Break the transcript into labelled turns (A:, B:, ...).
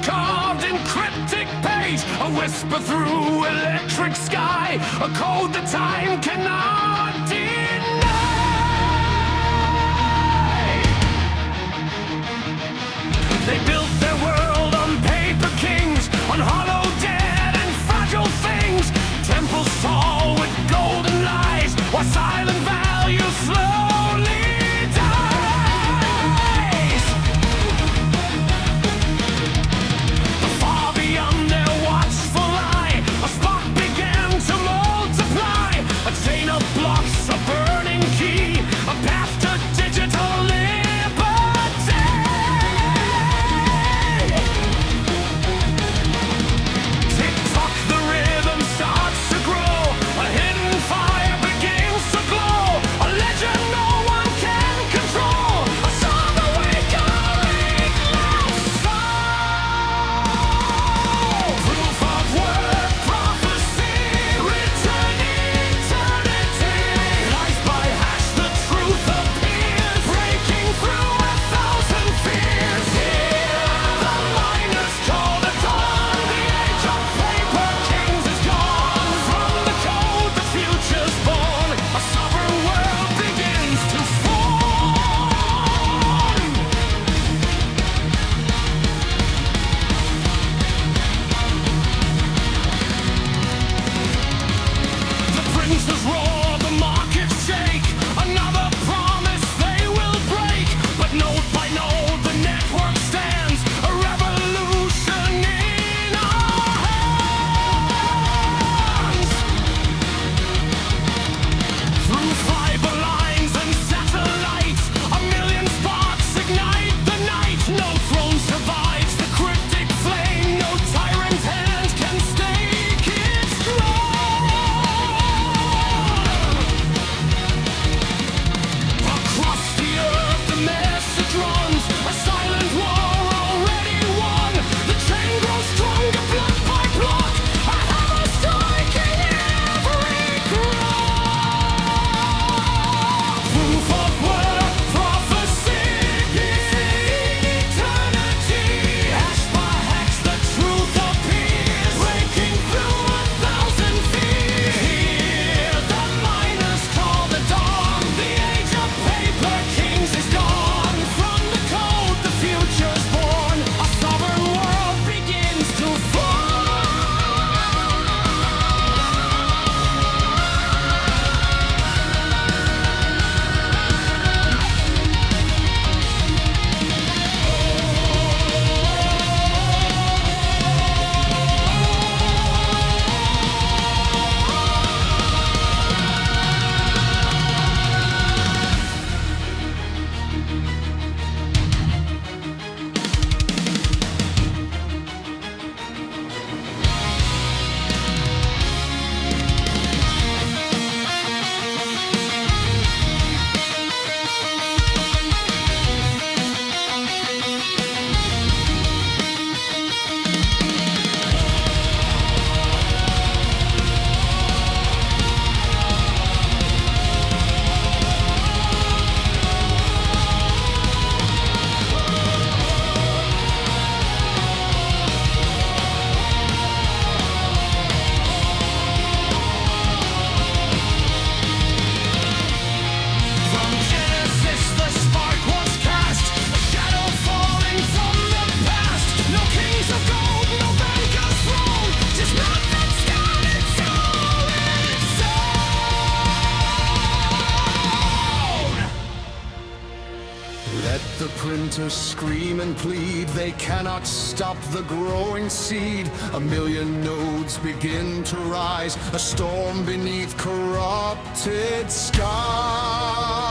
A: carved in cryptic page, a whisper through electric sky, a code that time cannot deny. They built their world on paper kings, on hollow dead and fragile things. Temples tall with golden lies, while silent value slowly dies. The far beyond their watchful eye, a spark began to multiply. A chain of blocks, a burning key, a path to digital liberty. Tick-tock, the rhythm starts to grow, a hidden fire begins to glow, a legend no one can control, a song awakening lost soul. Proof of word, prophecy, written eternity. Lies by hash, the truth appears, breaking through 1,000 fears. Here, the miners call the dawn. The age of paper kings is gone. From the code, the future's born. A sovereign world begins to form. The princes roar, the markets shake. Another promise they will break. But node by node, the network stands. A revolution in our hands. Through fiber lines and satellites, a million sparks ignite the night. No throne survives the cryptic flame. No tyrant hand can stake its throne. Across the earth, the message runs. A silent war already won. The chain grows stronger, block by block. A hammer striking every groove. Proof of word, prophecy, eternity. Hash by hash, the truth appears, breaking through 1,000 fears. Here, the miners call the dawn. The age of paper kings is gone. From the code, the future's born. A sovereign world begins to form. From Genesis, the spark was cast, a shadow falling from the past. No kings of gold, no banker's throne, just nothing scattered soul in its own. Let the printers scream and plead, they cannot stop the growing seed. A million nodes begin to rise, a storm beneath corrupted skies.